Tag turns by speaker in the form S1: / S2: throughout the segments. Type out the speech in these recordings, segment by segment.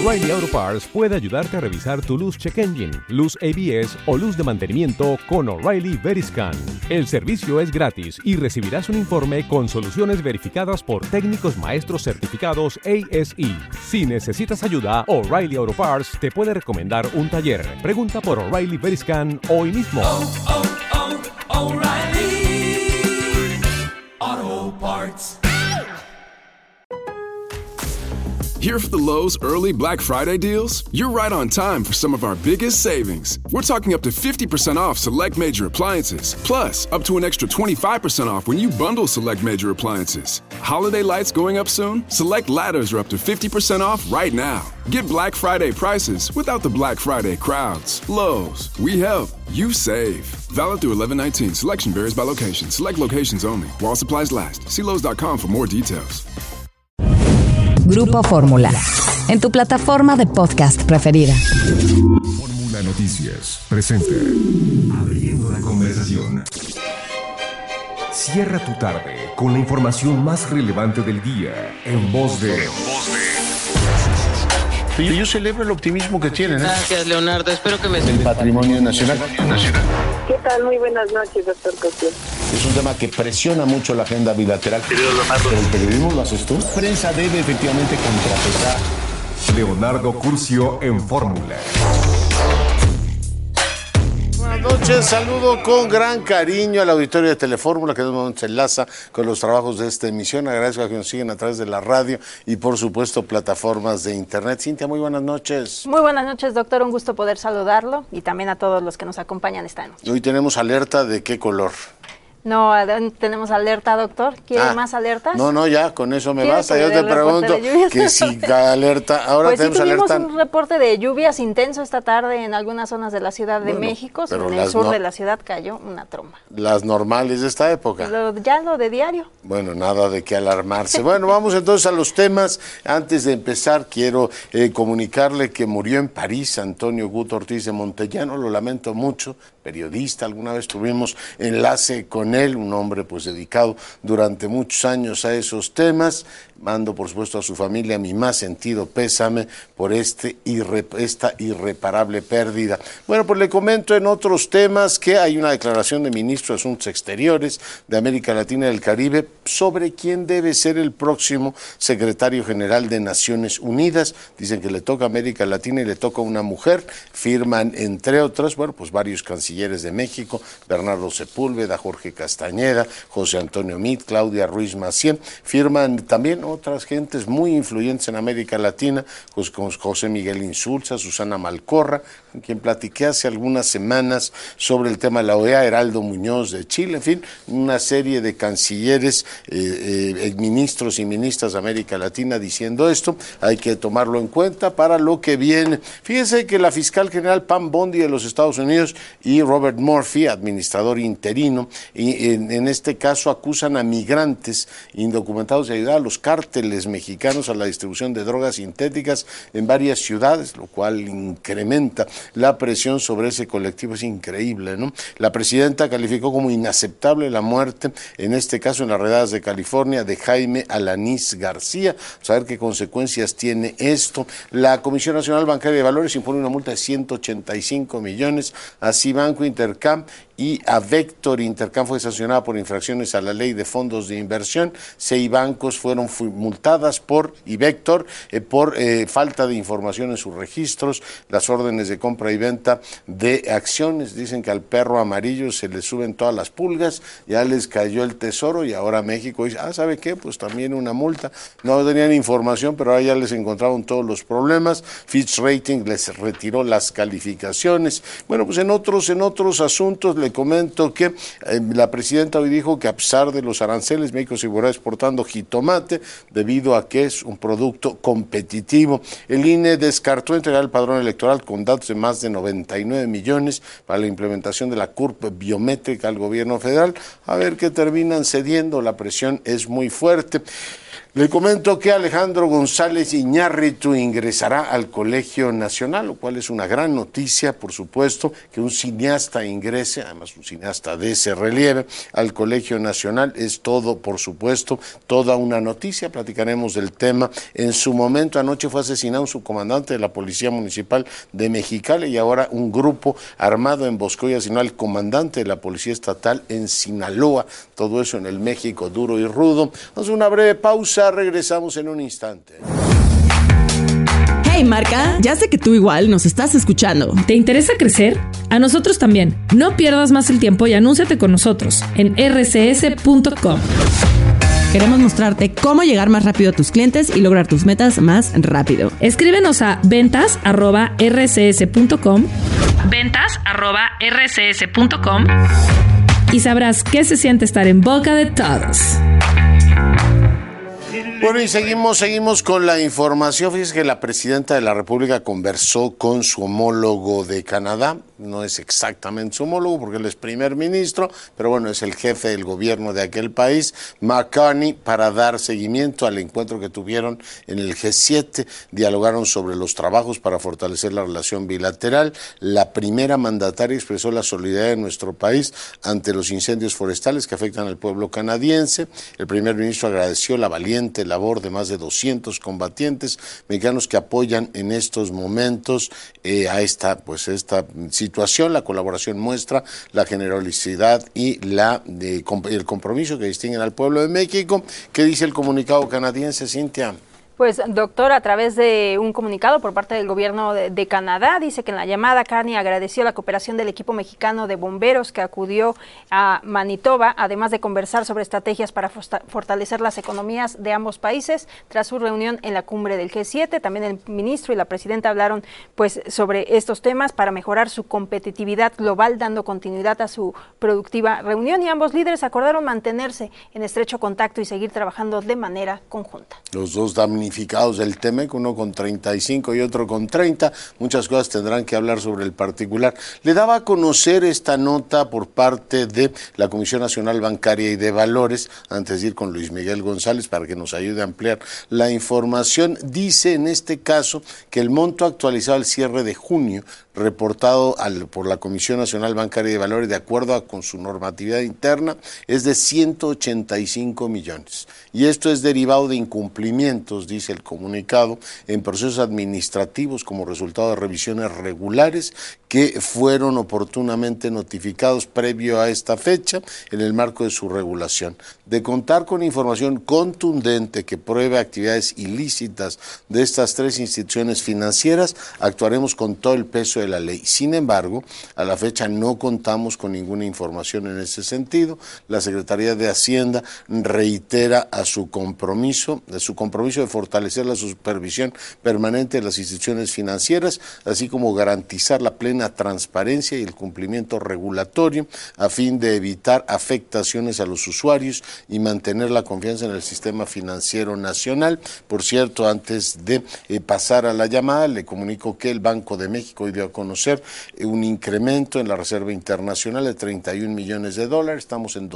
S1: O'Reilly Auto Parts puede ayudarte a revisar tu luz check engine, luz ABS o luz de mantenimiento con O'Reilly Veriscan. El servicio es gratis y recibirás un informe con soluciones verificadas por técnicos maestros certificados ASE. Si necesitas ayuda, O'Reilly Auto Parts te puede recomendar un taller. Pregunta por O'Reilly Veriscan hoy mismo.
S2: O'Reilly Auto Parts.
S3: Here for the Lowe's early Black Friday deals? You're right on time for some of our biggest savings. We're talking up to 50% off select major appliances, plus up to an extra 25% off when you bundle select major appliances. Holiday lights going up soon? Select ladders are up to 50% off right now. Get Black Friday prices without the Black Friday crowds. Lowe's, we help, you save. Valid through 11/19. Selection varies by location. Select locations only. While supplies last. See Lowe's.com for more details.
S4: Grupo Fórmula, en tu plataforma de podcast preferida.
S5: Fórmula Noticias presenta Abriendo la Conversación. Cierra tu tarde con la información más relevante del día en voz de...
S6: Yo celebro el optimismo que tienen.
S7: Gracias, Leonardo. Espero que me...
S6: El patrimonio nacional.
S8: ¿Qué tal? Muy buenas noches, doctor Cosío.
S6: Es un tema que presiona mucho la agenda bilateral. Pero el periodismo lo haces tú. La prensa debe efectivamente contrapesar.
S5: Leonardo Curcio en Fórmula.
S6: Buenas noches, saludo con gran cariño al auditorio de Telefórmula, que en un momento se enlaza con los trabajos de esta emisión. Agradezco a que nos siguen a través de la radio y, por supuesto, plataformas de internet. Cintia, muy buenas noches.
S9: Muy buenas noches, doctor. Un gusto poder saludarlo y también a todos los que nos acompañan esta noche.
S6: Hoy tenemos alerta ¿de qué color?
S9: No, tenemos alerta, doctor. ¿Quiere más alertas?
S6: No, ya, con eso me basta. Yo te pregunto que si alerta, ahora
S9: pues
S6: tenemos
S9: sí, tuvimos
S6: alerta.
S9: un reporte de lluvias intenso esta tarde en algunas zonas de la Ciudad de México. En el sur de la ciudad cayó una tromba.
S6: Las normales de esta época.
S9: Ya lo de diario.
S6: Bueno, nada de qué alarmarse. Bueno, vamos entonces a los temas. Antes de empezar, quiero comunicarle que murió en París Antonio Guto Ortiz de Montellano. Lo lamento mucho, periodista. Alguna vez tuvimos enlace con él, un hombre pues dedicado durante muchos años a esos temas. Mando, por supuesto, a su familia mi más sentido pésame por esta irreparable pérdida. Bueno, pues le comento en otros temas que hay una declaración de ministro de Asuntos Exteriores de América Latina y del Caribe sobre quién debe ser el próximo secretario general de Naciones Unidas. Dicen que le toca a América Latina y le toca a una mujer. Firman, entre otras, bueno, pues varios cancilleres de México, Bernardo Sepúlveda, Jorge Castañeda, José Antonio Meade, Claudia Ruiz Massieu. Firman también otras gentes muy influyentes en América Latina, pues como José Miguel Insulza, Susana Malcorra, con quien platiqué hace algunas semanas sobre el tema de la OEA, Heraldo Muñoz de Chile, en fin, una serie de cancilleres, ministros y ministras de América Latina diciendo esto. Hay que tomarlo en cuenta para lo que viene. Fíjense que la fiscal general Pam Bondi de los Estados Unidos y Robert Murphy, administrador interino, y en este caso acusan a migrantes indocumentados de ayudar a los cárteles mexicanos a la distribución de drogas sintéticas en varias ciudades, lo cual incrementa la presión sobre ese colectivo. Es increíble, ¿no? La presidenta calificó como inaceptable la muerte, en este caso en las redadas de California, de Jaime Alanís García. Vamos a ver qué consecuencias tiene esto. La Comisión Nacional Bancaria de Valores impone una multa de 185 millones a Cibanco Intercam y a Vector. Intercam fue sancionada por infracciones a la ley de fondos de inversión. 6 bancos fueron multadas por falta de información en sus registros, las órdenes de compra y venta de acciones. Dicen que al perro amarillo se le suben todas las pulgas, ya les cayó el tesoro y ahora México dice, ¿sabe qué? Pues también una multa. No tenían información, pero ahora ya les encontraron todos los problemas. Fitch Ratings les retiró las calificaciones. Bueno, pues en otros asuntos le comento que la presidenta hoy dijo que a pesar de los aranceles, México seguirá exportando jitomate debido a que es un producto competitivo. El INE descartó entregar el padrón electoral con datos de más de 99 millones para la implementación de la CURP biométrica al gobierno federal. A ver qué terminan cediendo, la presión es muy fuerte. Le comento que Alejandro González Iñárritu ingresará al Colegio Nacional, lo cual es una gran noticia, por supuesto, que un cineasta ingrese, además un cineasta de ese relieve, al Colegio Nacional. Es todo, por supuesto, toda una noticia. Platicaremos del tema. En su momento, anoche fue asesinado un subcomandante de la Policía Municipal de Mexicali y ahora un grupo armado emboscó y asesinó al comandante de la Policía Estatal en Sinaloa. Todo eso en el México duro y rudo. Vamos a una breve pausa. Regresamos en un instante.
S7: Hey Marca, ya sé que tú igual nos estás escuchando.
S10: ¿Te interesa crecer? A nosotros también. No pierdas más el tiempo y anúnciate con nosotros en rcs.com.
S7: Queremos mostrarte cómo llegar más rápido a tus clientes y lograr tus metas más rápido.
S10: Escríbenos a ventas@rcs.com, ventas@rcs.com y sabrás qué se siente estar en boca de todos.
S6: Bueno, y seguimos con la información. Fíjese que la presidenta de la República conversó con su homólogo de Canadá. No es exactamente su homólogo porque él es primer ministro, pero bueno, es el jefe del gobierno de aquel país, Mark Carney, para dar seguimiento al encuentro que tuvieron en el G7. Dialogaron sobre los trabajos para fortalecer la relación bilateral. La primera mandataria expresó la solidaridad de nuestro país ante los incendios forestales que afectan al pueblo canadiense. El primer ministro agradeció la valiente labor de más de 200 combatientes mexicanos que apoyan en estos momentos a esta situación. La colaboración muestra la generosidad y el compromiso que distinguen al pueblo de México. ¿Qué dice el comunicado canadiense, Cintia?
S9: Pues, doctor, a través de un comunicado por parte del gobierno de Canadá, dice que en la llamada Carney agradeció la cooperación del equipo mexicano de bomberos que acudió a Manitoba, además de conversar sobre estrategias para fortalecer las economías de ambos países. Tras su reunión en la cumbre del G7, también el ministro y la presidenta hablaron sobre estos temas para mejorar su competitividad global, dando continuidad a su productiva reunión, y ambos líderes acordaron mantenerse en estrecho contacto y seguir trabajando de manera conjunta.
S6: Los dos damnificados del TEMEC, uno con 35 y otro con 30. Muchas cosas tendrán que hablar sobre el particular. Le daba a conocer esta nota por parte de la Comisión Nacional Bancaria y de Valores, antes de ir con Luis Miguel González para que nos ayude a ampliar la información. Dice en este caso que el monto actualizado al cierre de junio, reportado por la Comisión Nacional Bancaria y de Valores, de acuerdo con su normatividad interna, es de 185 millones. Y esto es derivado de incumplimientos, dice el comunicado, en procesos administrativos como resultado de revisiones regulares que fueron oportunamente notificados previo a esta fecha en el marco de su regulación. De contar con información contundente que pruebe actividades ilícitas de estas tres instituciones financieras, actuaremos con todo el peso de la ley. Sin embargo, a la fecha no contamos con ninguna información en ese sentido. La Secretaría de Hacienda reitera su compromiso de fortalecer la supervisión permanente de las instituciones financieras, así como garantizar la plena transparencia y el cumplimiento regulatorio a fin de evitar afectaciones a los usuarios y mantener la confianza en el sistema financiero nacional. Por cierto, antes de pasar a la llamada, le comunico que el Banco de México dio a conocer un incremento en la Reserva Internacional de $31 millones. Estamos en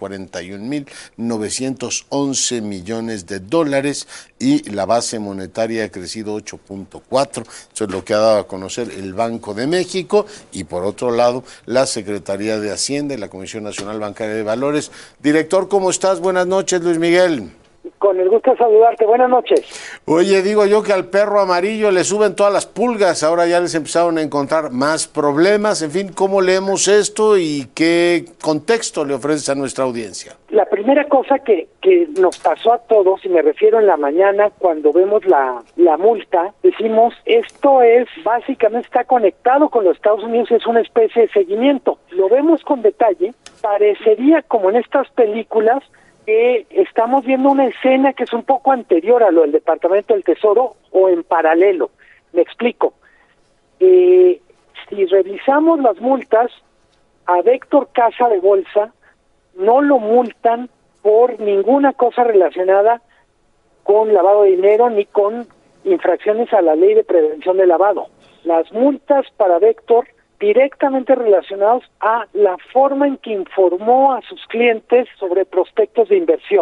S6: 241.911 millones de dólares y la base monetaria ha crecido 8.4. Eso es lo que ha dado a conocer el Banco de México. Y por otro lado, la Secretaría de Hacienda y la Comisión Nacional Bancaria de Valores. Director, ¿cómo estás? Buenas noches, Luis Miguel.
S11: Con el gusto de saludarte, buenas noches.
S6: Oye, digo yo que al perro amarillo le suben todas las pulgas, ahora ya les empezaron a encontrar más problemas. En fin, ¿cómo leemos esto y qué contexto le ofreces a nuestra audiencia?
S11: La primera cosa que nos pasó a todos, y me refiero en la mañana cuando vemos la multa, decimos, esto es, básicamente está conectado con los Estados Unidos, es una especie de seguimiento. Lo vemos con detalle, parecería como en estas películas, que estamos viendo una escena que es un poco anterior a lo del Departamento del Tesoro o en paralelo. Me explico. Si revisamos las multas, a Héctor Casa de Bolsa no lo multan por ninguna cosa relacionada con lavado de dinero ni con infracciones a la ley de prevención de lavado. Las multas para Héctor directamente relacionados a la forma en que informó a sus clientes sobre prospectos de inversión.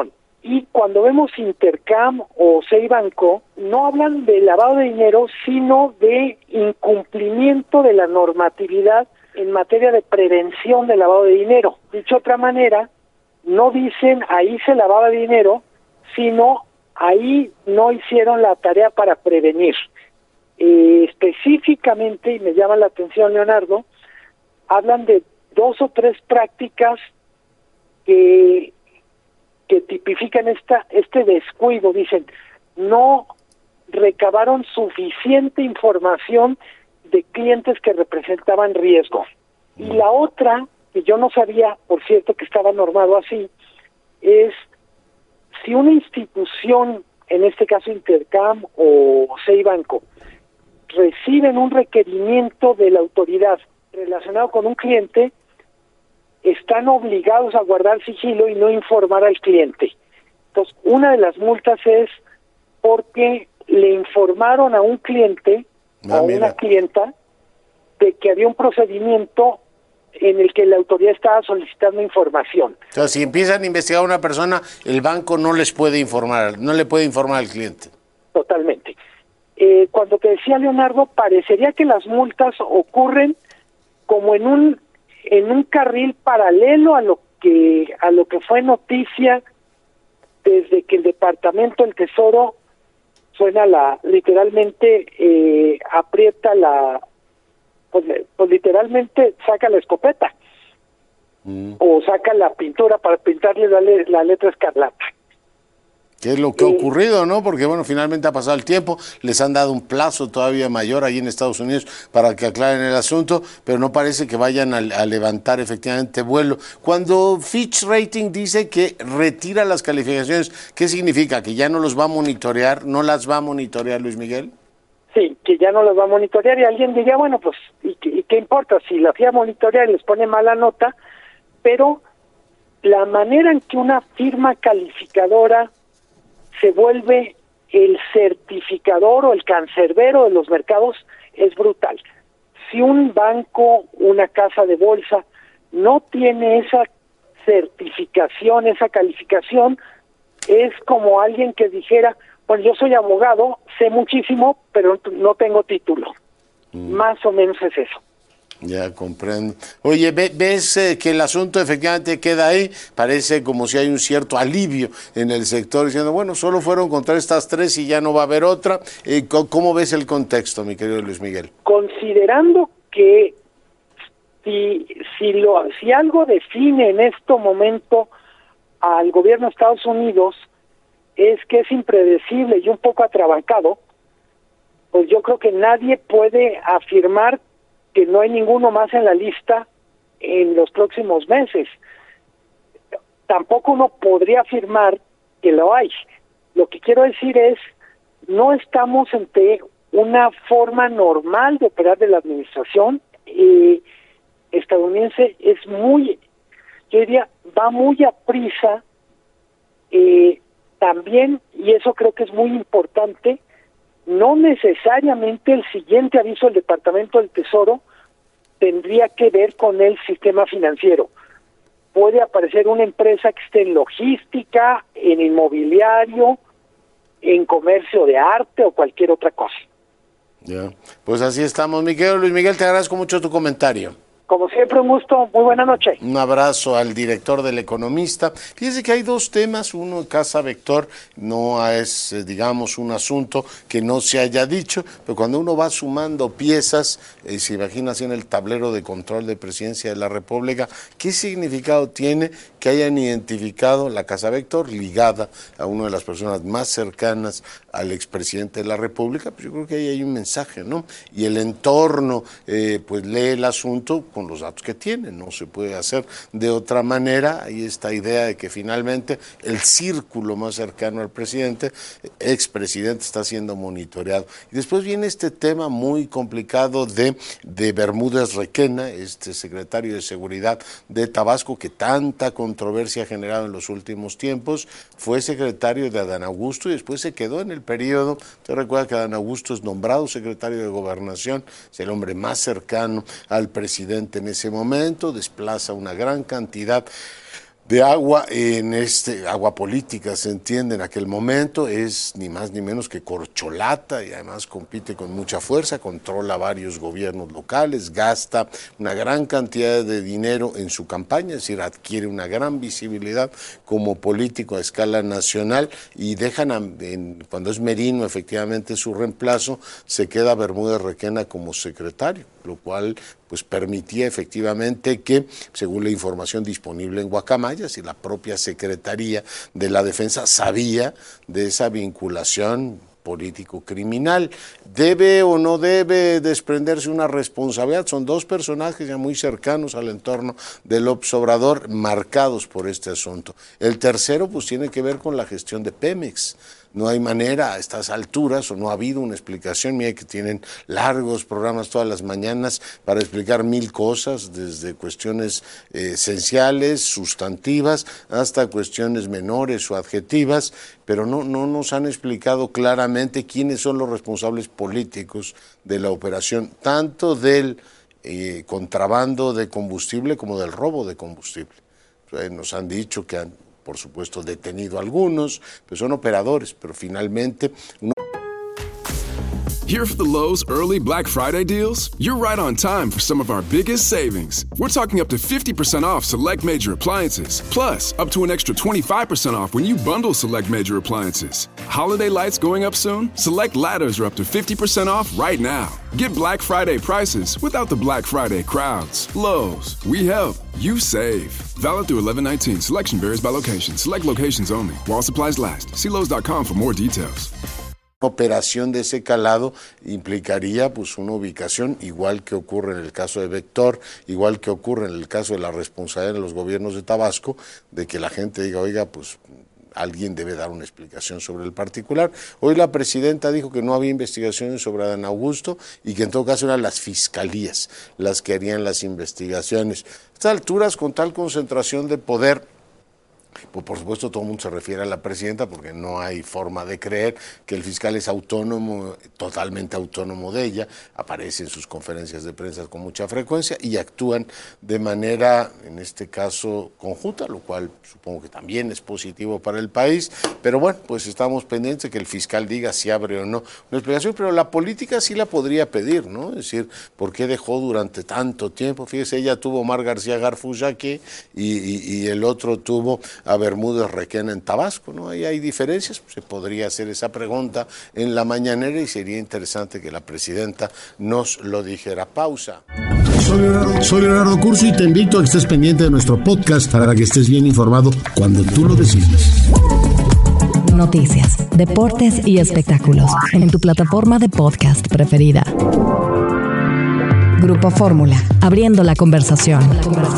S11: Y cuando vemos Intercam o Seibanco, no hablan de lavado de dinero, sino de incumplimiento de la normatividad en materia de prevención del lavado de dinero. Dicho de otra manera, no dicen ahí se lavaba dinero, sino ahí no hicieron la tarea para prevenir. Específicamente, y me llama la atención, Leonardo, hablan de 2 o 3 prácticas que tipifican este descuido. Dicen, no recabaron suficiente información de clientes que representaban riesgo. Y la otra, que yo no sabía, por cierto, que estaba normado así, es si una institución, en este caso Intercam o Seibanco, reciben un requerimiento de la autoridad relacionado con un cliente, están obligados a guardar sigilo y no informar al cliente. Entonces, una de las multas es porque le informaron a un cliente o a una clienta de que había un procedimiento en el que la autoridad estaba solicitando información.
S6: O sea, si empiezan a investigar a una persona, el banco no les puede informar, no le puede informar al cliente.
S11: Totalmente. Cuando te decía, Leonardo, parecería que las multas ocurren como en un carril paralelo a lo que fue noticia desde que el Departamento del Tesoro literalmente aprieta pues literalmente saca la escopeta o saca la pintura para pintarle la letra escarlata.
S6: ¿Qué es lo que ha ocurrido, no? Porque, bueno, finalmente ha pasado el tiempo, les han dado un plazo todavía mayor allí en Estados Unidos para que aclaren el asunto, pero no parece que vayan a levantar efectivamente vuelo. Cuando Fitch Rating dice que retira las calificaciones, ¿qué significa? ¿Que ya no los va a monitorear? ¿No las va a monitorear, Luis Miguel?
S11: Sí, que ya no las va a monitorear, y alguien diría, bueno, pues, ¿y qué importa? Si la fui a monitorear y les pone mala nota, pero la manera en que una firma calificadora se vuelve el certificador o el cancerbero de los mercados es brutal. Si un banco, una casa de bolsa, no tiene esa certificación, esa calificación, es como alguien que dijera, bueno, yo soy abogado, sé muchísimo, pero no tengo título. Más o menos es eso.
S6: Ya comprendo. Oye, ¿ves que el asunto efectivamente queda ahí? Parece como si hay un cierto alivio en el sector diciendo, bueno, solo fueron contra estas 3 y ya no va a haber otra. ¿Cómo ves el contexto, mi querido Luis Miguel?
S11: Considerando que si algo define en este momento al gobierno de Estados Unidos es que es impredecible y un poco atrabancado, pues yo creo que nadie puede afirmar que no hay ninguno más en la lista en los próximos meses. Tampoco uno podría afirmar que lo hay. Lo que quiero decir es, no estamos ante una forma normal de operar de la administración estadounidense. Es muy, yo diría, va muy a prisa. También, y eso creo que es muy importante, no necesariamente el siguiente aviso del Departamento del Tesoro tendría que ver con el sistema financiero. Puede aparecer una empresa que esté en logística, en inmobiliario, en comercio de arte o cualquier otra cosa.
S6: Ya, pues así estamos. Mi querido Luis Miguel, te agradezco mucho tu comentario.
S11: Como siempre, un gusto. Muy buena noche.
S6: Un abrazo al director del Economista. Fíjese que hay 2 temas. Uno, Casa Vector, no es, digamos, un asunto que no se haya dicho, pero cuando uno va sumando piezas, se imagina así en el tablero de control de Presidencia de la República, ¿qué significado tiene que hayan identificado la Casa Vector ligada a una de las personas más cercanas al expresidente de la República? Pues yo creo que ahí hay un mensaje, ¿no? Y el entorno, pues lee el asunto con los datos que tiene, no se puede hacer de otra manera. Hay esta idea de que finalmente el círculo más cercano al presidente, expresidente, está siendo monitoreado. Y después viene este tema muy complicado de Bermúdez Requena, este secretario de Seguridad de Tabasco, que tanta controversia ha generado en los últimos tiempos. Fue secretario de Adán Augusto y después se quedó en el periodo. Usted recuerda que Adán Augusto es nombrado secretario de Gobernación, es el hombre más cercano al presidente en ese momento, desplaza una gran cantidad de agua en agua política, se entiende, en aquel momento es ni más ni menos que corcholata y además compite con mucha fuerza, controla varios gobiernos locales, gasta una gran cantidad de dinero en su campaña, es decir, adquiere una gran visibilidad como político a escala nacional y dejan, cuando es Merino efectivamente su reemplazo, se queda Bermúdez Requena como secretario, lo cual pues permitía efectivamente que, según la información disponible en Guacamayas y la propia Secretaría de la Defensa sabía de esa vinculación político-criminal. ¿Debe o no debe desprenderse una responsabilidad? Son dos personajes ya muy cercanos al entorno de López Obrador, marcados por este asunto. El tercero pues tiene que ver con la gestión de Pemex. No hay manera a estas alturas, o no ha habido una explicación. Mira que tienen largos programas todas las mañanas para explicar 1000 cosas, desde cuestiones esenciales, sustantivas, hasta cuestiones menores o adjetivas, pero no nos han explicado claramente quiénes son los responsables políticos de la operación, tanto del contrabando de combustible como del robo de combustible. Nos han dicho que han, por supuesto, detenido a algunos, pues son operadores, pero finalmente...
S3: Here for the Lowe's early Black Friday deals? You're right on time for some of our biggest savings. We're talking up to 50% off select major appliances, plus up to an extra 25% off when you bundle select major appliances. Holiday lights going up soon? Select ladders are up to 50% off right now. Get Black Friday prices without the Black Friday crowds. Lowe's, we help, you save. Valid through 11/19. Selection varies by location. Select locations only. While supplies last. See Lowe's.com for more details.
S6: Operación de ese calado implicaría pues una ubicación, igual que ocurre en el caso de Vector, igual que ocurre en el caso de la responsabilidad de los gobiernos de Tabasco, de que la gente diga, oiga, pues alguien debe dar una explicación sobre el particular. Hoy la presidenta dijo que no había investigaciones sobre Adán Augusto y que en todo caso eran las fiscalías las que harían las investigaciones. A estas alturas, con tal concentración de poder, pues por supuesto todo el mundo se refiere a la presidenta porque no hay forma de creer que el fiscal es autónomo, totalmente autónomo de ella, aparece en sus conferencias de prensa con mucha frecuencia y actúan de manera, en este caso, conjunta, lo cual supongo que también es positivo para el país, pero bueno, pues estamos pendientes de que el fiscal diga si abre o no una explicación, pero la política sí la podría pedir, ¿no? Es decir, ¿por qué dejó durante tanto tiempo? Fíjese, ella tuvo Omar García Garfulla aquí y el otro tuvo a Bermúdez Requena en Tabasco, ¿no? Ahí hay diferencias, se podría hacer esa pregunta en la mañanera y sería interesante que la presidenta nos lo dijera. Pausa.
S12: Soy Leonardo Curso y te invito a que estés pendiente de nuestro podcast para que estés bien informado cuando tú lo decidas.
S4: Noticias, deportes y espectáculos en tu plataforma de podcast preferida. Grupo Fórmula, abriendo la conversación.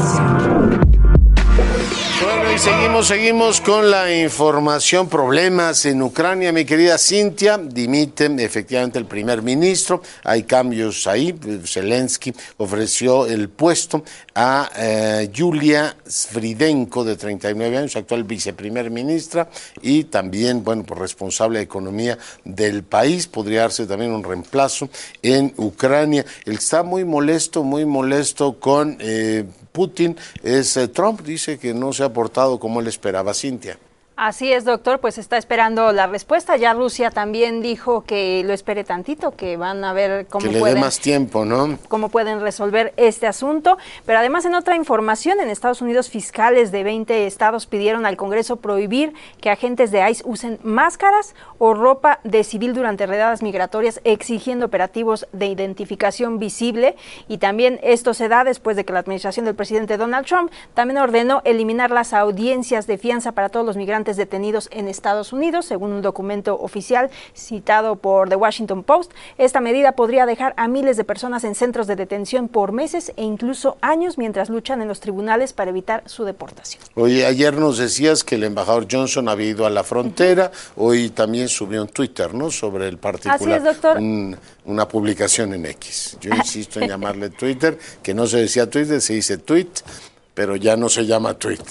S6: Seguimos con la información. Problemas en Ucrania, mi querida Cintia. Dimite efectivamente el primer ministro. Hay cambios ahí. Zelensky ofreció el puesto a Yulia Sviridenko, de 39 años, actual viceprimer ministra y también, bueno, pues responsable de economía del país. Podría darse también un reemplazo en Ucrania. Él está muy molesto con Putin. Trump dice que no se ha portado como él esperaba, Cintia.
S9: Así es, doctor, pues está esperando la respuesta. Ya Rusia también dijo que lo espere tantito, que van a ver cómo
S6: que le dé más tiempo, ¿no?
S9: Cómo pueden resolver este asunto. Pero además, en otra información, en Estados Unidos, fiscales de 20 estados pidieron al Congreso prohibir que agentes de ICE usen máscaras o ropa de civil durante redadas migratorias, exigiendo operativos de identificación visible. Y también esto se da después de que la administración del presidente Donald Trump también ordenó eliminar las audiencias de fianza para todos los migrantes detenidos en Estados Unidos, según un documento oficial citado por The Washington Post. Esta medida podría dejar a miles de personas en centros de detención por meses e incluso años mientras luchan en los tribunales para evitar su deportación.
S6: Oye, ayer nos decías que el embajador Johnson había ido a la frontera, hoy también subió en Twitter, ¿no?, sobre el particular.
S9: Así es, doctor.
S6: Una publicación en X. Yo insisto en llamarle Twitter, que no se decía Twitter, se dice tweet, pero ya no se llama tweet.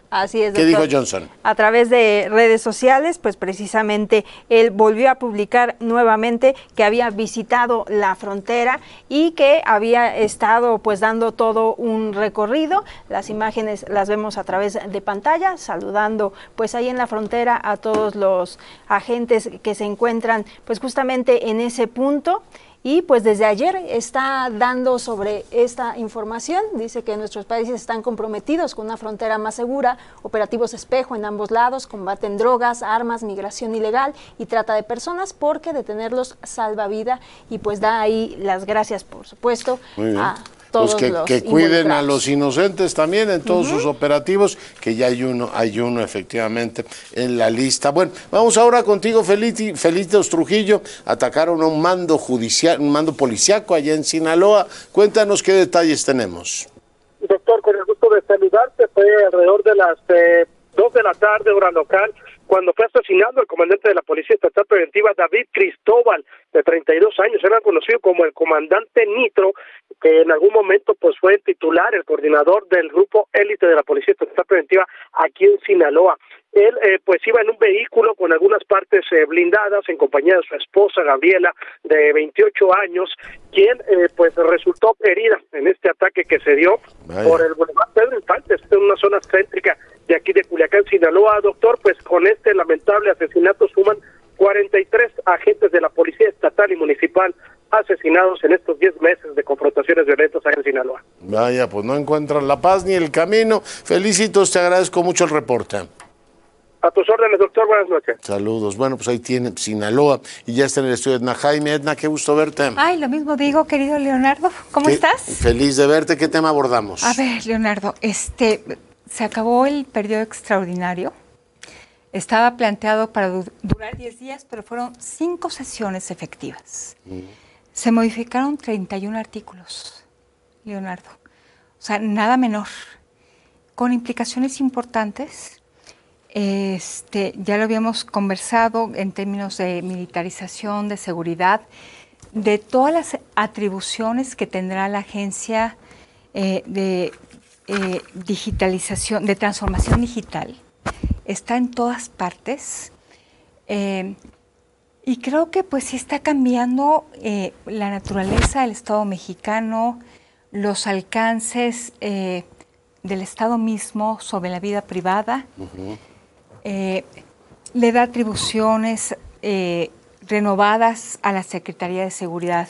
S9: Así es,
S6: ¿Qué
S9: doctor.
S6: dijo Johnson?
S9: A través de redes sociales, pues precisamente él volvió a publicar nuevamente que había visitado la frontera y que había estado pues dando todo un recorrido. Las imágenes las vemos a través de pantalla, saludando pues ahí en la frontera a todos los agentes que se encuentran pues justamente en ese punto. Y pues desde ayer está dando sobre esta información, dice que nuestros países están comprometidos con una frontera más segura, operativos espejo en ambos lados, combaten drogas, armas, migración ilegal y trata de personas, porque detenerlos salva vida, y pues da ahí las gracias, por supuesto, a todos
S6: pues que cuiden a los inocentes también en todos sus operativos, que ya hay uno efectivamente en la lista. Bueno, vamos ahora contigo, Felitos Trujillo. Atacaron a un mando judicial, un mando policíaco allá en Sinaloa. Cuéntanos qué detalles tenemos.
S13: Doctor, con el gusto de saludarte. Fue alrededor de las 2 de la tarde, hora local, cuando fue asesinado el comandante de la Policía Estatal Preventiva, David Cristóbal, de 32 años, era conocido como el comandante Nitro, que en algún momento pues fue titular, el coordinador del grupo élite de la Policía Estatal Preventiva aquí en Sinaloa. Él pues iba en un vehículo con algunas partes blindadas en compañía de su esposa Gabriela, de 28 años, quien pues resultó herida en este ataque que se dio por el Boulevard Pedro Infante, en una zona céntrica de aquí de Culiacán, Sinaloa. Doctor, pues con este lamentable asesinato suman 43 agentes de la Policía Estatal y Municipal asesinados en estos 10 meses de confrontaciones violentas aquí en Sinaloa.
S6: Vaya, pues no encuentran la paz ni el camino. Felicitos, te agradezco mucho el reporte.
S13: A tus órdenes, doctor, buenas noches.
S6: Saludos. Bueno, pues ahí tiene Sinaloa y ya está en el estudio Edna Jaime. Edna, qué gusto verte.
S14: Ay, lo mismo digo, querido Leonardo. ¿Cómo estás?
S6: Feliz de verte. ¿Qué tema abordamos?
S14: A ver, Leonardo, se acabó el periodo extraordinario. Estaba planteado para durar 10 días, pero fueron 5 sesiones efectivas. Se modificaron 31 artículos, Leonardo. O sea, nada menor. Con implicaciones importantes. Ya lo habíamos conversado en términos de militarización, de seguridad, de todas las atribuciones que tendrá la agencia de digitalización, de transformación digital. Está en todas partes y creo que pues sí está cambiando la naturaleza del Estado mexicano, los alcances del Estado mismo sobre la vida privada. Le da atribuciones renovadas a la Secretaría de Seguridad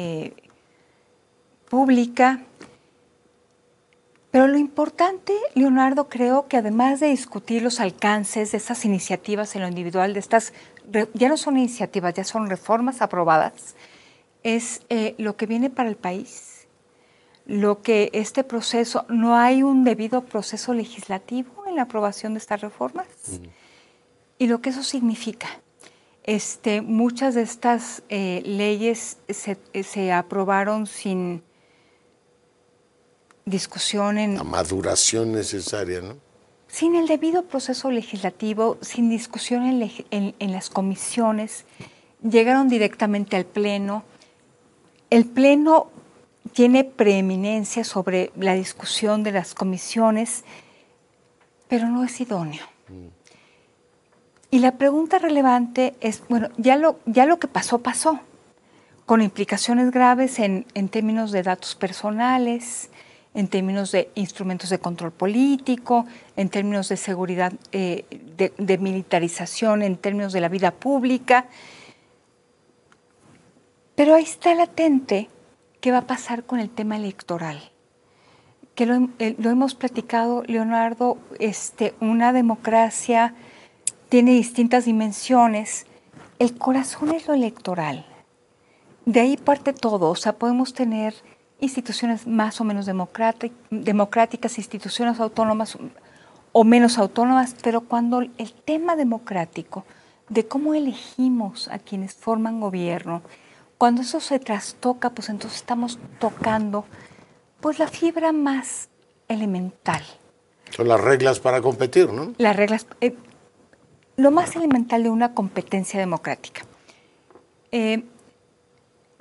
S14: Pública. Pero lo importante, Leonardo, creo que además de discutir los alcances de estas iniciativas en lo individual, de estas, ya no son iniciativas, ya son reformas aprobadas, es lo que viene para el país, lo que este proceso, no hay un debido proceso legislativo en la aprobación de estas reformas, y lo que eso significa. Muchas de estas leyes se aprobaron sin discusión la
S6: maduración necesaria, ¿no?
S14: Sin el debido proceso legislativo, sin discusión en las comisiones, llegaron directamente al Pleno. El Pleno tiene preeminencia sobre la discusión de las comisiones, pero no es idóneo. Y la pregunta relevante es, bueno, ya lo que pasó, con implicaciones graves en términos de datos personales, en términos de instrumentos de control político, en términos de seguridad, de militarización, en términos de la vida pública. Pero ahí está latente qué va a pasar con el tema electoral. Que lo hemos platicado, Leonardo, una democracia tiene distintas dimensiones. El corazón es lo electoral. De ahí parte todo. O sea, podemos tener instituciones más o menos democráticas, instituciones autónomas o menos autónomas, pero cuando el tema democrático de cómo elegimos a quienes forman gobierno, cuando eso se trastoca, pues entonces estamos tocando pues la fibra más elemental.
S6: Son las reglas para competir, ¿no?
S14: Las reglas, lo más elemental de una competencia democrática.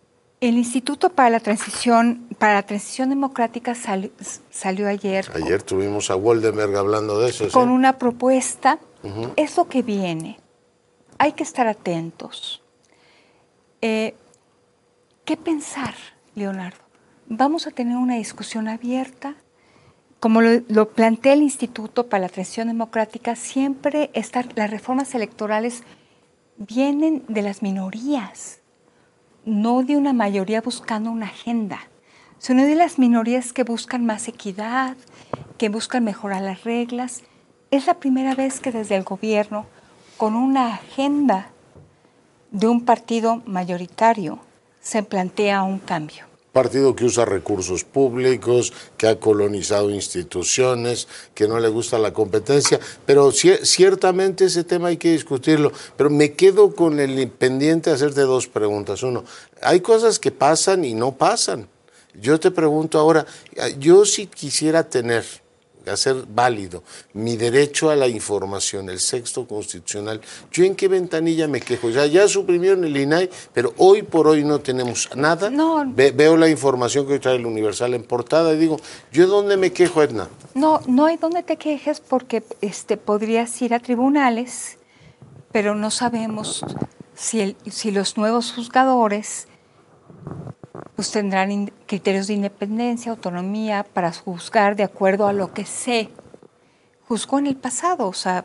S14: El Instituto para la Transición Democrática salió ayer.
S6: Ayer tuvimos a Woldenberg hablando de eso.
S14: Con una propuesta. Es lo que viene. Hay que estar atentos. ¿Qué pensar, Leonardo? Vamos a tener una discusión abierta. Como lo plantea el Instituto para la Transición Democrática, siempre las reformas electorales vienen de las minorías, no de una mayoría buscando una agenda, sino de las minorías que buscan más equidad, que buscan mejorar las reglas. Es la primera vez que desde el gobierno, con una agenda de un partido mayoritario, se plantea un cambio.
S6: Partido que usa recursos públicos, que ha colonizado instituciones, que no le gusta la competencia, pero ciertamente ese tema hay que discutirlo. Pero me quedo con el pendiente de hacerte dos preguntas. Uno, hay cosas que pasan y no pasan. Yo te pregunto ahora, yo si quisiera hacer válido mi derecho a la información, el sexto constitucional, ¿yo en qué ventanilla me quejo? Ya suprimieron el INAI, pero hoy por hoy no tenemos nada.
S14: No.
S6: Veo la información que hoy trae el Universal en portada y digo, ¿yo dónde me quejo, Edna?
S14: No hay donde te quejes porque podrías ir a tribunales, pero no sabemos si los nuevos juzgadores pues tendrán criterios de independencia, autonomía para juzgar de acuerdo a lo que se juzgó en el pasado. O sea,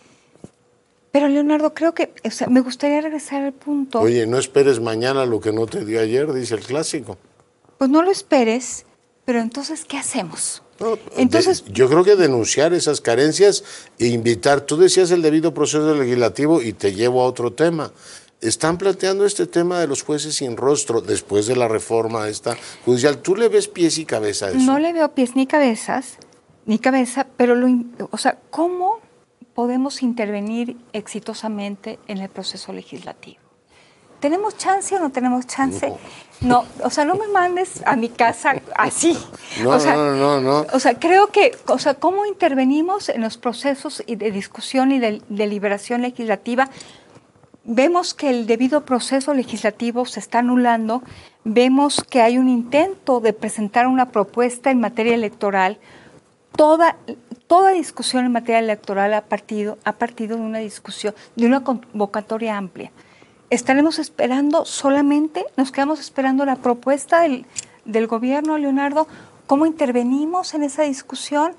S14: pero Leonardo, creo que me gustaría regresar al punto.
S6: Oye, no esperes mañana lo que no te dio ayer, dice el clásico.
S14: Pues no lo esperes, pero entonces, ¿qué hacemos?
S6: No, entonces, yo creo que denunciar esas carencias e invitar, tú decías el debido proceso legislativo y te llevo a otro tema. Están planteando este tema de los jueces sin rostro después de la reforma esta judicial. ¿Tú le ves pies y cabeza a eso?
S14: No le veo pies ni cabeza, pero ¿cómo podemos intervenir exitosamente en el proceso legislativo? ¿Tenemos chance o no tenemos chance? No, no me mandes a mi casa así.
S6: No.
S14: O sea, creo que, ¿cómo intervenimos en los procesos de discusión y de deliberación legislativa? Vemos que el debido proceso legislativo se está anulando, vemos que hay un intento de presentar una propuesta en materia electoral. Toda discusión en materia electoral ha partido de una discusión, de una convocatoria amplia. ¿Estaremos esperando solamente, nos quedamos esperando la propuesta del gobierno, Leonardo? ¿Cómo intervenimos en esa discusión?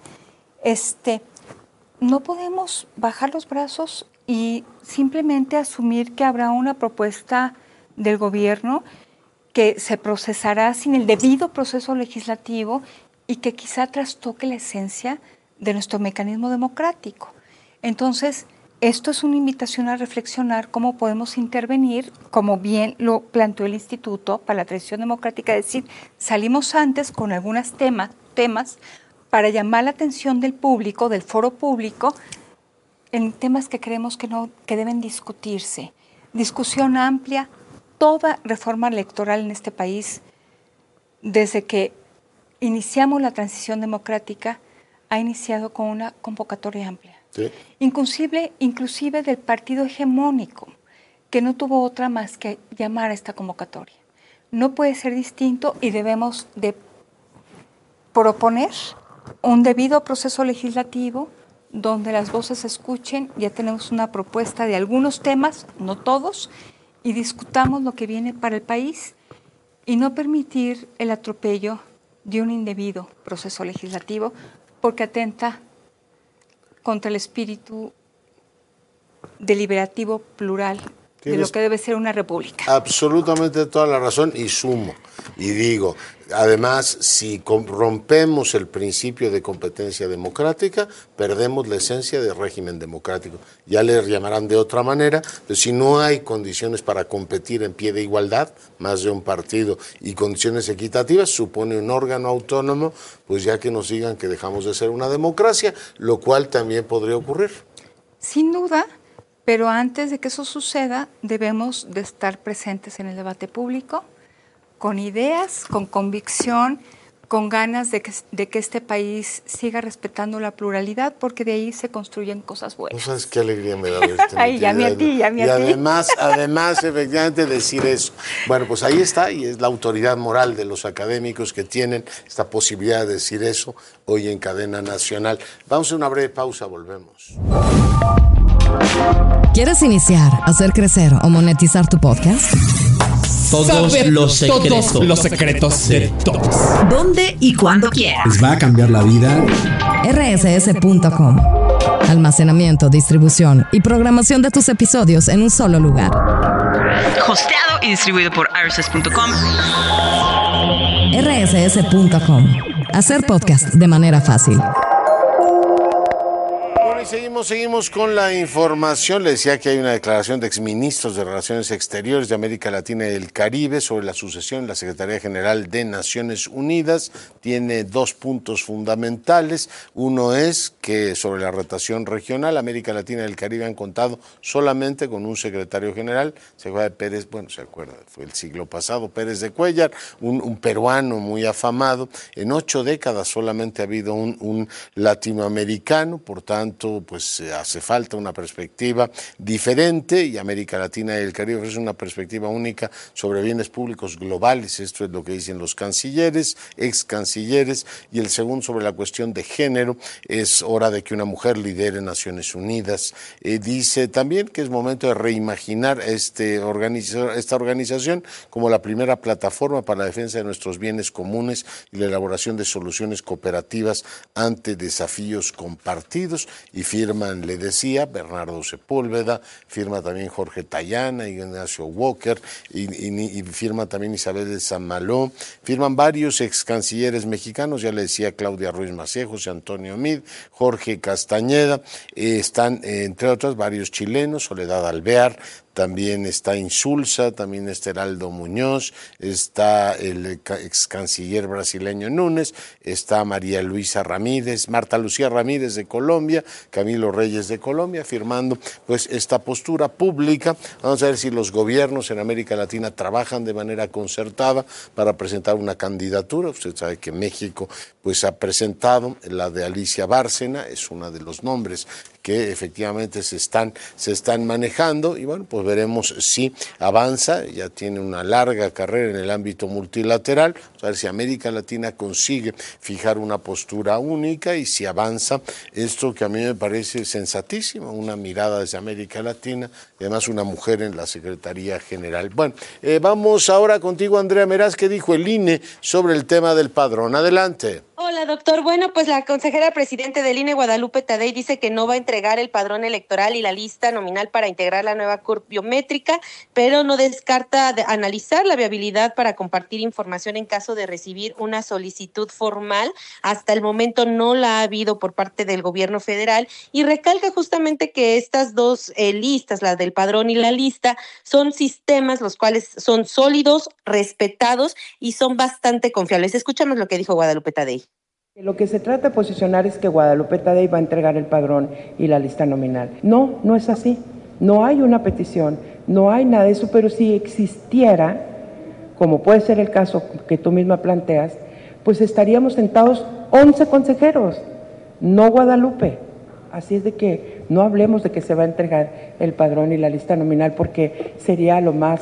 S14: No podemos bajar los brazos y simplemente asumir que habrá una propuesta del gobierno que se procesará sin el debido proceso legislativo y que quizá trastoque la esencia de nuestro mecanismo democrático. Entonces, esto es una invitación a reflexionar cómo podemos intervenir, como bien lo planteó el Instituto para la Transición Democrática, es decir, salimos antes con algunos temas para llamar la atención del público, del foro público, en temas que creemos que deben discutirse. Discusión amplia, toda reforma electoral en este país, desde que iniciamos la transición democrática, ha iniciado con una convocatoria amplia.
S6: Sí.
S14: Inclusive del partido hegemónico, que no tuvo otra más que llamar a esta convocatoria. No puede ser distinto y debemos de proponer un debido proceso legislativo donde las voces se escuchen. Ya tenemos una propuesta de algunos temas, no todos, y discutamos lo que viene para el país y no permitir el atropello de un indebido proceso legislativo porque atenta contra el espíritu deliberativo plural de lo que debe ser una república.
S6: Absolutamente toda la razón y sumo. Y digo, además, si rompemos el principio de competencia democrática, perdemos la esencia del régimen democrático. Ya le llamarán de otra manera, pero si no hay condiciones para competir en pie de igualdad, más de un partido, y condiciones equitativas, supone un órgano autónomo, pues ya que nos digan que dejamos de ser una democracia, lo cual también podría ocurrir.
S14: Sin duda. Pero antes de que eso suceda, debemos de estar presentes en el debate público, con ideas, con convicción, con ganas de que este país siga respetando la pluralidad, porque de ahí se construyen cosas buenas.
S6: No sabes qué alegría me da verte.
S14: Ay, llame a ti.
S6: Además, efectivamente, decir eso. Bueno, pues ahí está, y es la autoridad moral de los académicos que tienen esta posibilidad de decir eso hoy en cadena nacional. Vamos a una breve pausa, volvemos.
S4: ¿Quieres iniciar, hacer crecer o monetizar tu podcast?
S15: Todos los secretos de todos.
S4: ¿Dónde y cuándo quieras?
S12: ¿Les va a cambiar la vida?
S4: rss.com. Almacenamiento, distribución y programación de tus episodios en un solo lugar.
S16: Hosteado y distribuido por rss.com.
S4: rss.com. Hacer podcast de manera fácil.
S6: Seguimos con la información. Le decía que hay una declaración de exministros de Relaciones Exteriores de América Latina y del Caribe sobre la sucesión en la Secretaría General de Naciones Unidas. Tiene 2 puntos fundamentales. Uno es que sobre la rotación regional, América Latina y el Caribe han contado solamente con un secretario general, se acuerda, fue el siglo pasado, Pérez de Cuéllar, un peruano muy afamado. En 8 décadas solamente ha habido un latinoamericano, por tanto, pues hace falta una perspectiva diferente, y América Latina y el Caribe ofrece una perspectiva única sobre bienes públicos globales. Esto es lo que dicen los cancilleres, ex cancilleres. Y el segundo, sobre la cuestión de género, es hora de que una mujer lidere Naciones Unidas. Dice también que es momento de reimaginar esta organización como la primera plataforma para la defensa de nuestros bienes comunes y la elaboración de soluciones cooperativas ante desafíos compartidos. Y firman, le decía, Bernardo Sepúlveda, firma también Jorge Tayana, Ignacio Walker, y firma también Isabel de San Malo, firman varios ex cancilleres mexicanos, ya le decía, Claudia Ruiz Massieu, José Antonio Meade, Jorge Castañeda, están entre otras varios chilenos, Soledad Alvear, también está Insulza, también está Heraldo Muñoz, está el ex canciller brasileño Núñez, está Marta Lucía Ramírez de Colombia, Camilo Reyes de Colombia, firmando pues esta postura pública. Vamos a ver si los gobiernos en América Latina trabajan de manera concertada para presentar una candidatura. Usted sabe que México pues ha presentado la de Alicia Bárcena, es uno de los nombres que efectivamente se están manejando, y bueno, pues veremos si avanza. Ya tiene una larga carrera en el ámbito multilateral. Vamos a ver si América Latina consigue fijar una postura única y si avanza esto que a mí me parece sensatísimo, una mirada desde América Latina, y además una mujer en la Secretaría General. Bueno, vamos ahora contigo, Andrea Meraz. ¿Qué dijo el INE sobre el tema del padrón? Adelante.
S17: Hola, doctor. Bueno, pues la consejera presidente del INE, Guadalupe Tadei, dice que no va a entregar el padrón electoral y la lista nominal para integrar la nueva CURP biométrica, pero no descarta analizar la viabilidad para compartir información en caso de recibir una solicitud formal. Hasta el momento no la ha habido por parte del gobierno federal, y recalca justamente que estas dos listas, la del padrón y la lista, son sistemas los cuales son sólidos, respetados y son bastante confiables. Escuchamos lo que dijo Guadalupe Tadei.
S18: Lo que se trata de posicionar es que Guadalupe Tadei va a entregar el padrón y la lista nominal. No, no es así. No hay una petición, no hay nada de eso, pero si existiera, como puede ser el caso que tú misma planteas, pues estaríamos sentados 11 consejeros, no Guadalupe. Así es de que no hablemos de que se va a entregar el padrón y la lista nominal, porque sería lo más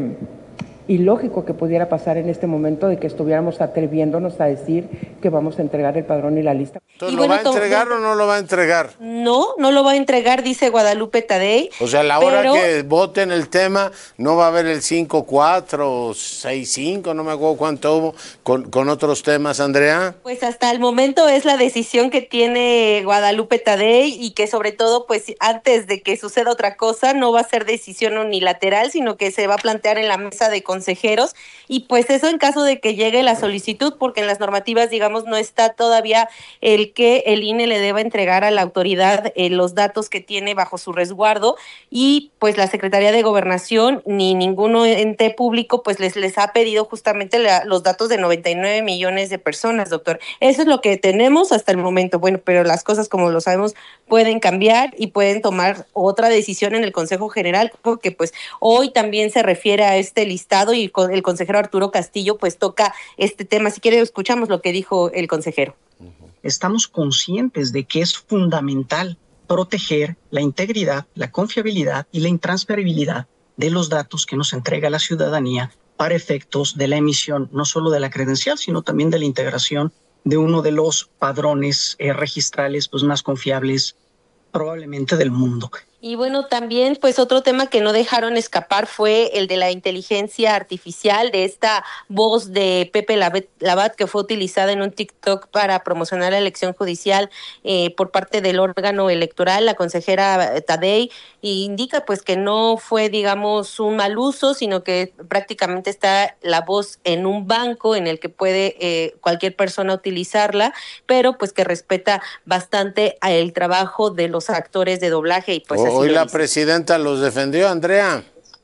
S18: ilógico que pudiera pasar en este momento, de que estuviéramos atreviéndonos a decir que vamos a entregar el padrón y la lista.
S6: Entonces, ¿lo va a entregar o no lo va a entregar?
S17: No, no lo va a entregar, dice Guadalupe Tadei.
S6: O sea, a la hora que voten el tema, no va a haber el 5-4 o 6-5, no me acuerdo cuánto hubo, con otros temas, Andrea.
S17: Pues hasta el momento es la decisión que tiene Guadalupe Tadei, y que sobre todo, pues antes de que suceda otra cosa, no va a ser decisión unilateral, sino que se va a plantear en la mesa de consejeros, y pues eso en caso de que llegue la solicitud, porque en las normativas, digamos, no está todavía el el que el INE le deba entregar a la autoridad los datos que tiene bajo su resguardo, y pues la Secretaría de Gobernación ni ningún ente público pues les ha pedido justamente los datos de 99 millones de personas, doctor. Eso es lo que tenemos hasta el momento. Bueno, pero las cosas, como lo sabemos, pueden cambiar y pueden tomar otra decisión en el Consejo General, porque pues hoy también se refiere a este listado y el consejero Arturo Castillo pues toca este tema. Si quiere, escuchamos lo que dijo el consejero.
S19: Estamos conscientes de que es fundamental proteger la integridad, la confiabilidad y la intransferibilidad de los datos que nos entrega la ciudadanía para efectos de la emisión no solo de la credencial, sino también de la integración de uno de los padrones registrales pues más confiables probablemente del mundo.
S17: Y bueno, también pues otro tema que no dejaron escapar fue el de la inteligencia artificial, de esta voz de Pepe Labat que fue utilizada en un TikTok para promocionar la elección judicial por parte del órgano electoral. La consejera Tadei indica pues que no fue, digamos, un mal uso, sino que prácticamente está la voz en un banco en el que puede cualquier persona utilizarla, pero pues que respeta bastante el trabajo de los actores de doblaje y pues
S6: Hoy la presidenta los defendió, Andrea.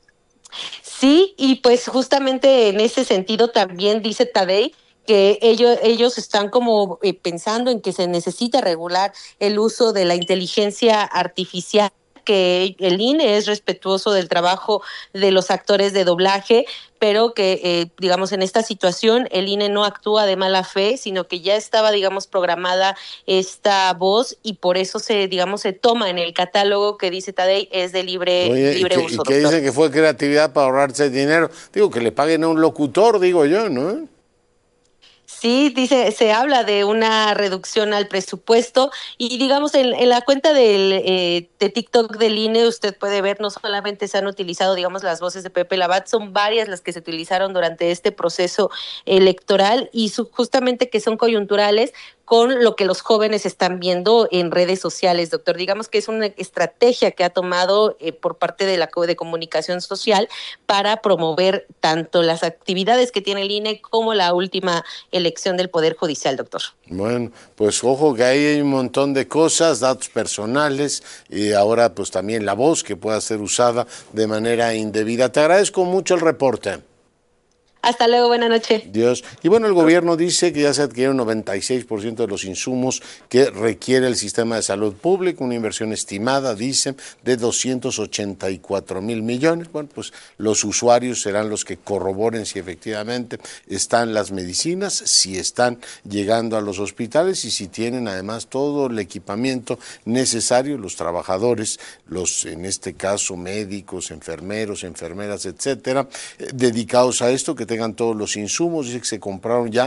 S17: Sí, y pues justamente en ese sentido también dice Tadei que ellos están como pensando en que se necesita regular el uso de la inteligencia artificial, que el INE es respetuoso del trabajo de los actores de doblaje, pero que, digamos, en esta situación el INE no actúa de mala fe, sino que ya estaba, digamos, programada esta voz y por eso se toma en el catálogo que dice Tadei es de libre uso.
S6: ¿Y qué dice que fue creatividad para ahorrarse dinero? Digo, que le paguen a un locutor, digo yo, ¿no?
S17: Sí, dice, se habla de una reducción al presupuesto y digamos en la cuenta de TikTok del INE usted puede ver, no solamente se han utilizado, digamos, las voces de Pepe Labat, son varias las que se utilizaron durante este proceso electoral y justamente que son coyunturales con lo que los jóvenes están viendo en redes sociales, doctor. Digamos que es una estrategia que ha tomado por parte de la de comunicación social para promover tanto las actividades que tiene el INE como la última elección del Poder Judicial, doctor.
S6: Bueno, pues ojo que ahí hay un montón de cosas, datos personales y ahora pues también la voz que pueda ser usada de manera indebida. Te agradezco mucho el reporte.
S17: Hasta luego, buena noche.
S6: Dios. Y bueno, el gobierno dice que ya se adquirieron 96% de los insumos que requiere el sistema de salud público, una inversión estimada, dicen, de 284,000 millones. Bueno, pues los usuarios serán los que corroboren si efectivamente están las medicinas, si están llegando a los hospitales y si tienen además todo el equipamiento necesario, los trabajadores, los, en este caso, médicos, enfermeros, enfermeras, etcétera, dedicados a esto, que tengan todos los insumos. Dice que se compraron ya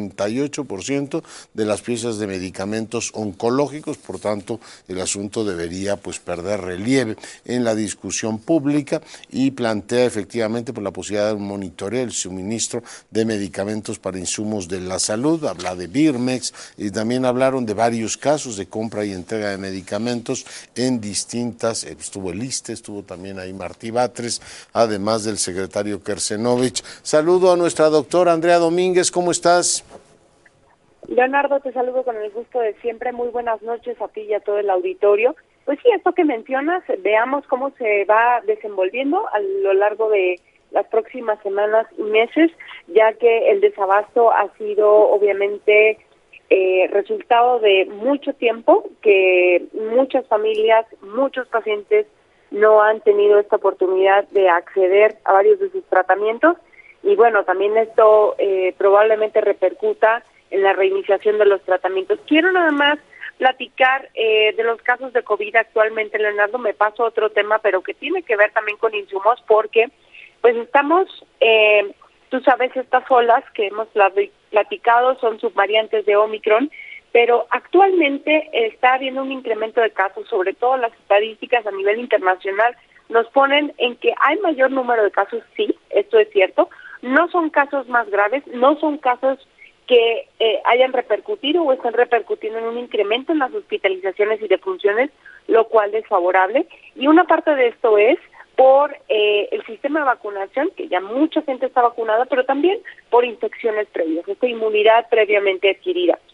S6: 98% de las piezas de medicamentos oncológicos, por tanto el asunto debería pues perder relieve en la discusión pública y plantea efectivamente por la posibilidad de un monitoreo del suministro de medicamentos para insumos de la salud. Habla de Birmex y también hablaron de varios casos de compra y entrega de medicamentos en distintas, estuvo el ISSSTE, estuvo también ahí Martí Batres, además del secretario Kersenovich. Saludo a nuestra doctora Andrea Domínguez, ¿cómo estás?
S8: Leonardo, te saludo con el gusto de siempre, muy buenas noches a ti y a todo el auditorio. Pues sí, esto que mencionas, veamos cómo se va desenvolviendo a lo largo de las próximas semanas y meses, ya que el desabasto ha sido obviamente resultado de mucho tiempo, que muchas familias, muchos pacientes no han tenido esta oportunidad de acceder a varios de sus tratamientos. Y bueno, también esto probablemente repercuta en la reiniciación de los tratamientos. Quiero nada más platicar de los casos de COVID actualmente, Leonardo. Me paso a otro tema, pero que tiene que ver también con insumos, porque pues estamos, tú sabes, estas olas que hemos platicado son subvariantes de Omicron, pero actualmente está habiendo un incremento de casos, sobre todo las estadísticas a nivel internacional nos ponen en que hay mayor número de casos, sí, esto es cierto. No son casos más graves, no son casos que hayan repercutido o están repercutiendo en un incremento en las hospitalizaciones y defunciones, lo cual es favorable. Y una parte de esto es por el sistema de vacunación, que ya mucha gente está vacunada, pero también por infecciones previas, esta inmunidad previamente adquirida.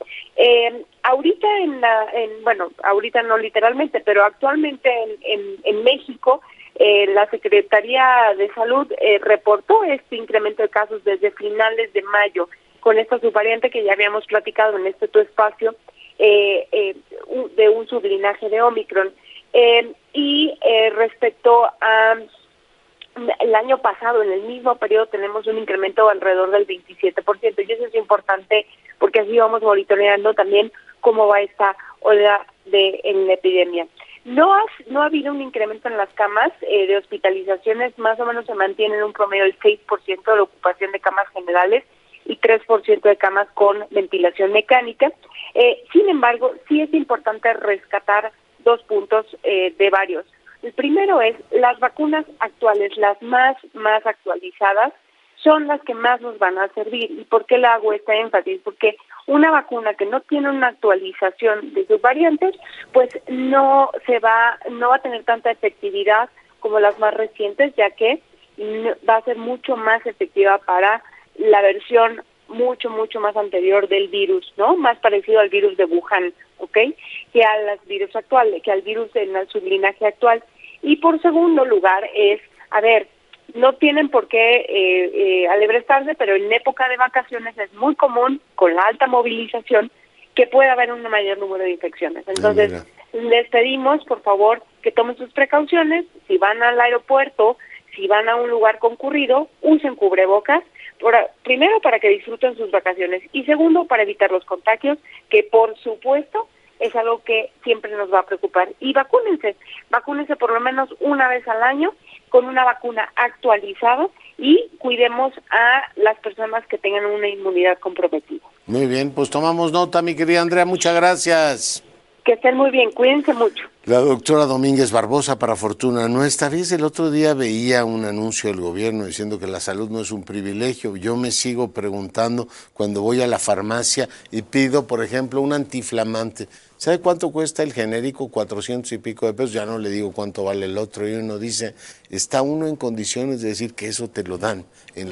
S8: Ahorita ahorita no literalmente, pero actualmente en México, la Secretaría de Salud reportó este incremento de casos desde finales de mayo con esta subvariante que ya habíamos platicado en tu espacio, de un sublinaje de Omicron. Respecto a el año pasado, en el mismo periodo, tenemos un incremento alrededor del 27%, y eso es importante porque así vamos monitoreando también cómo va esta ola en la epidemia. No ha habido un incremento en las camas de hospitalizaciones, más o menos se mantiene en un promedio del 6% de la ocupación de camas generales y 3% de camas con ventilación mecánica. Sin embargo, sí es importante rescatar 2 puntos de varios. El primero es, las vacunas actuales, las más actualizadas, son las que más nos van a servir. ¿Y por qué le hago este énfasis? Porque una vacuna que no tiene una actualización de sus variantes, pues no va a tener tanta efectividad como las más recientes, ya que va a ser mucho más efectiva para la versión mucho más anterior del virus, ¿no? Más parecido al virus de Wuhan, ¿ok? Que al virus actual, que al virus en su linaje actual. Y por segundo lugar es, no tienen por qué alebrestarse, pero en época de vacaciones es muy común, con la alta movilización, que pueda haber un mayor número de infecciones. Entonces, les pedimos, por favor, que tomen sus precauciones. Si van al aeropuerto, si van a un lugar concurrido, usen cubrebocas, primero para que disfruten sus vacaciones y segundo para evitar los contagios, que por supuesto es algo que siempre nos va a preocupar. Y vacúnense por lo menos una vez al año con una vacuna actualizada y cuidemos a las personas que tengan una inmunidad comprometida.
S6: Muy bien, pues tomamos nota, mi querida Andrea, muchas gracias.
S8: Que estén muy bien, cuídense mucho.
S6: La doctora Domínguez Barbosa, para fortuna nuestra. Fíjese, el otro día veía un anuncio del gobierno diciendo que la salud no es un privilegio. Yo me sigo preguntando cuando voy a la farmacia y pido, por ejemplo, un antiinflamante. ¿Sabe cuánto cuesta el genérico? 400 y pico de pesos. Ya no le digo cuánto vale el otro. Y uno dice, ¿está uno en condiciones de decir que eso te lo dan?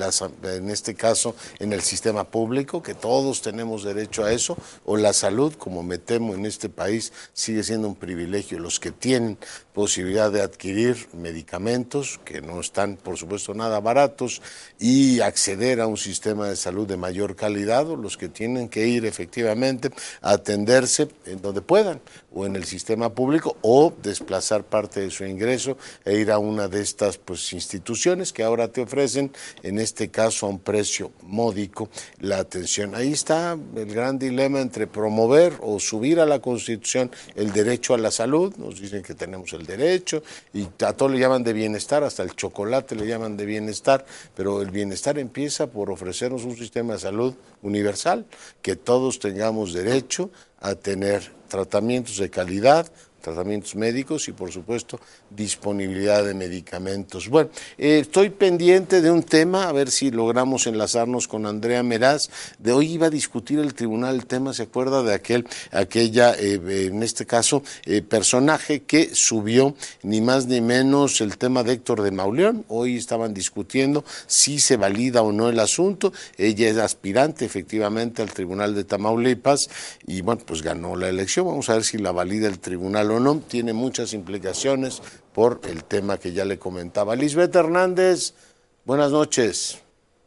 S6: En este caso, en el sistema público, que todos tenemos derecho a eso, o la salud, como me temo en este país, sigue siendo un privilegio. Los que tienen posibilidad de adquirir medicamentos, que no están, por supuesto, nada baratos, y acceder a un sistema de salud de mayor calidad, o los que tienen que ir efectivamente a atenderse en donde puedan, o en el sistema público, o desplazar parte de su ingreso e ir a una de estas instituciones que ahora te ofrecen, en este caso a un precio módico, la atención. Ahí está el gran dilema entre promover o subir a la Constitución el derecho a la salud. Nos dicen que tenemos el derecho y a todo le llaman de bienestar, hasta el chocolate le llaman de bienestar, pero el bienestar empieza por ofrecernos un sistema de salud universal, que todos tengamos derecho a tener tratamientos de calidad, tratamientos médicos y, por supuesto, disponibilidad de medicamentos. Bueno, estoy pendiente de un tema, a ver si logramos enlazarnos con Andrea Meraz. De hoy iba a discutir el tribunal el tema, ¿se acuerda de aquella, en este caso, personaje que subió ni más ni menos el tema de Héctor de Mauleón? Hoy estaban discutiendo si se valida o no el asunto. Ella es aspirante, efectivamente, al tribunal de Tamaulipas y, bueno, pues ganó la elección. Vamos a ver si la valida el tribunal o no. Tiene muchas implicaciones por el tema que ya le comentaba. Lisbeth Hernández, buenas noches.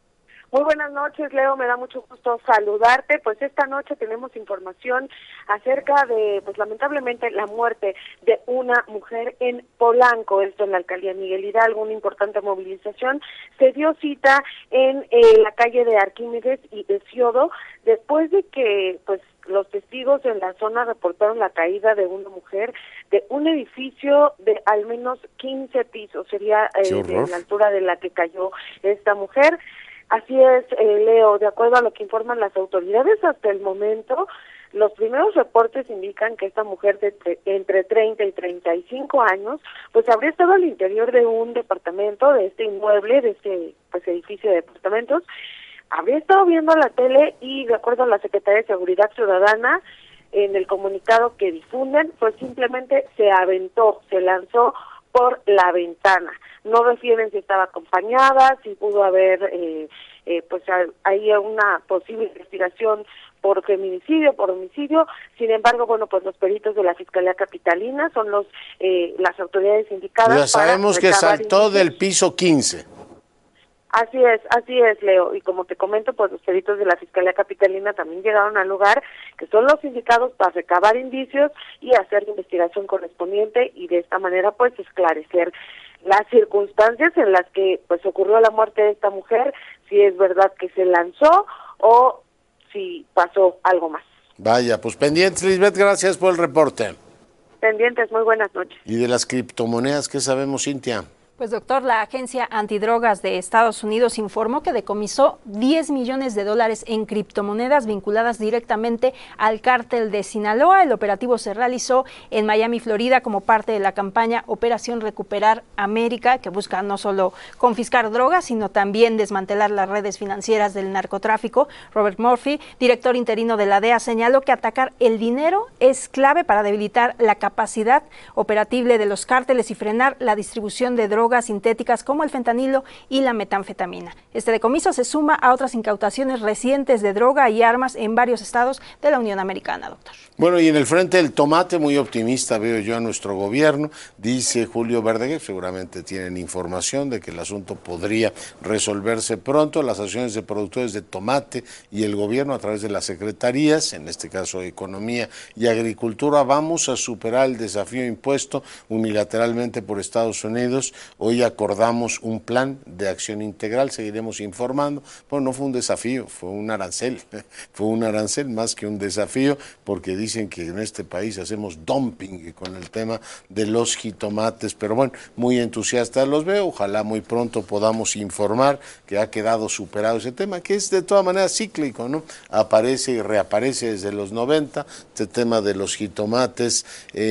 S8: Muy buenas noches, Leo, me da mucho gusto saludarte. Pues esta noche tenemos información acerca de, pues lamentablemente, la muerte de una mujer en Polanco, esto en la alcaldía Miguel Hidalgo, una importante movilización. Se dio cita en la calle de Arquímedes y de Siodo, después de que, pues, los testigos en la zona reportaron la caída de una mujer de un edificio de al menos 15 pisos, sería de la altura de la que cayó esta mujer. Así es, Leo, de acuerdo a lo que informan las autoridades hasta el momento, los primeros reportes indican que esta mujer de entre 30 y 35 años, pues habría estado al interior de un departamento, de este inmueble, de este edificio de departamentos, habría estado viendo la tele y, de acuerdo a la Secretaría de Seguridad Ciudadana, en el comunicado que difunden, pues simplemente se aventó, se lanzó por la ventana. No refieren si estaba acompañada, si pudo haber pues hay una posible investigación por feminicidio, por homicidio. Sin embargo, bueno, pues los peritos de la Fiscalía Capitalina son las autoridades indicadas.
S6: Ya sabemos que saltó del piso 15.
S8: Así es, Leo, y como te comento, pues los peritos de la Fiscalía Capitalina también llegaron al lugar, que son los indicados para recabar indicios y hacer la investigación correspondiente, y de esta manera pues esclarecer las circunstancias en las que pues ocurrió la muerte de esta mujer, si es verdad que se lanzó o si pasó algo más.
S6: Vaya, pues pendientes, Lisbeth, gracias por el reporte.
S8: Pendientes, muy buenas noches.
S6: ¿Y de las criptomonedas qué sabemos, Cintia?
S9: Pues doctor, la Agencia Antidrogas de Estados Unidos informó que decomisó $10 millones en criptomonedas vinculadas directamente al cártel de Sinaloa. El operativo se realizó en Miami, Florida, como parte de la campaña Operación Recuperar América, que busca no solo confiscar drogas, sino también desmantelar las redes financieras del narcotráfico. Robert Murphy, director interino de la DEA, señaló que atacar el dinero es clave para debilitar la capacidad operativa de los cárteles y frenar la distribución de drogas sintéticas como el fentanilo y la metanfetamina. Este decomiso se suma a otras incautaciones recientes de droga y armas en varios estados de la Unión Americana, doctor.
S6: Bueno, y en el frente del tomate, muy optimista veo yo a nuestro gobierno, dice Julio Verdeguer, seguramente tienen información de que el asunto podría resolverse pronto. Las asociaciones de productores de tomate y el gobierno a través de las secretarías, en este caso Economía y Agricultura, vamos a superar el desafío impuesto unilateralmente por Estados Unidos. Hoy acordamos un plan de acción integral, seguiremos informando. Bueno, no fue un desafío, fue un arancel más que un desafío, porque dicen que en este país hacemos dumping con el tema de los jitomates, pero bueno, muy entusiastas los veo. Ojalá muy pronto podamos informar que ha quedado superado ese tema, que es de todas maneras cíclico, ¿no? Aparece y reaparece desde los 90, este tema de los jitomates,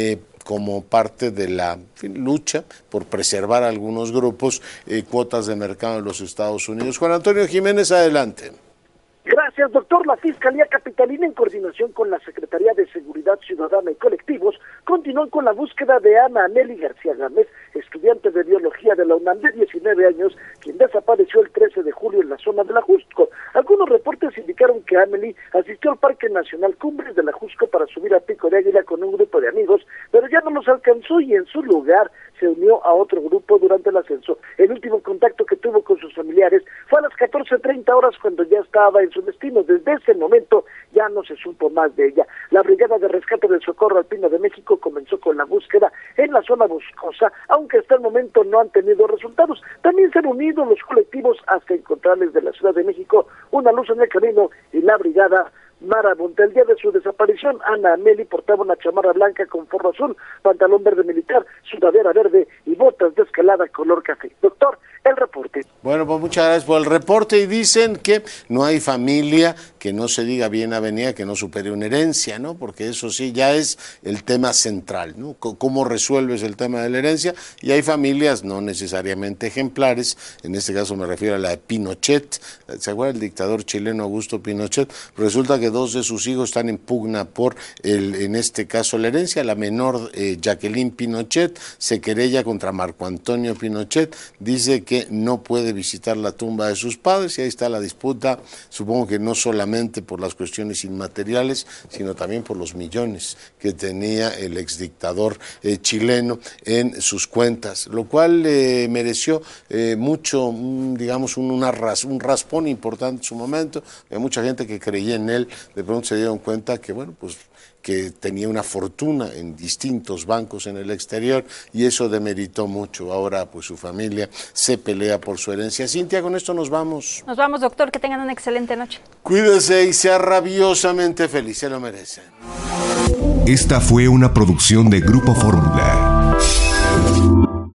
S6: como parte de la lucha por preservar a algunos grupos cuotas de mercado en los Estados Unidos. Juan Antonio Jiménez, adelante.
S11: Gracias, doctor. La Fiscalía Capitalina, en coordinación con la Secretaría de Seguridad Ciudadana y Colectivos, continúan con la búsqueda de Ana Ameli García Gámez, estudiante de Biología de la UNAM de 19 años, quien desapareció el 13 de julio en la zona de la Jusco. Algunos reportes indicaron que Ameli asistió al Parque Nacional Cumbres de la Jusco para subir a Pico de Águila con un grupo de amigos, pero ya no los alcanzó y en su lugar se unió a otro grupo durante el ascenso. El último contacto que tuvo con sus familiares fue a las 14:30 horas, cuando ya estaba en su destino. Desde ese momento ya no se supo más de ella. La Brigada de Rescate del Socorro Alpino de México comenzó con la búsqueda en la zona boscosa, aunque hasta el momento no han tenido resultados. También se han unido los colectivos hasta encontrarles de la Ciudad de México una luz en el camino, y la Brigada Marabunta. El día de su desaparición, Ana Ameli portaba una chamarra blanca con forro azul, pantalón verde militar, sudadera verde y botas de escalada color café. Doctor, el reporte.
S6: Bueno, pues muchas gracias por el reporte. Y dicen que no hay familia que no se diga bien avenida que no supere una herencia, ¿no? Porque eso sí ya es el tema central, ¿no? ¿Cómo resuelves el tema de la herencia? Y hay familias no necesariamente ejemplares, en este caso me refiero a la de Pinochet. ¿Se acuerda el dictador chileno Augusto Pinochet? Resulta que 2 de sus hijos están en pugna por, en este caso, la herencia. La menor, Jacqueline Pinochet, se querella contra Marco Antonio Pinochet, dice que no puede visitar la tumba de sus padres, y ahí está la disputa, supongo que no solamente por las cuestiones inmateriales, sino también por los millones que tenía el exdictador chileno en sus cuentas, lo cual mereció mucho, digamos, un raspón importante en su momento. Hay mucha gente que creía en él, de pronto se dieron cuenta que, bueno, pues que tenía una fortuna en distintos bancos en el exterior, y eso demeritó mucho. Ahora pues su familia se pelea por su herencia. Cintia, con esto nos vamos.
S9: Nos vamos, doctor, que tengan una excelente noche.
S6: Cuídese y sea rabiosamente feliz, se lo merecen.
S5: Esta fue una producción de Grupo Fórmula.